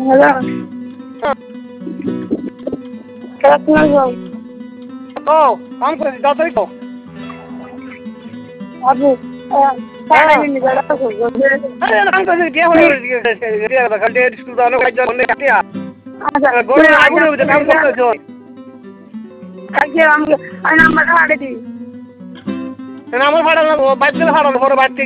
Hello কেমন আছো? তো কাম করে দাও তো আপু টাকা নিয়ে যারা আরে কাম করে কি হলো খালি স্কুল দাও না কাজ কাটিয়া আচ্ছা গড়ে আগুন হবে কাম করতেছো কালকে আমি নাম্বারটা পাঠিয়ে দিই আমার ভাড়া না বাইক গেলে ভাড়া বড় বাইক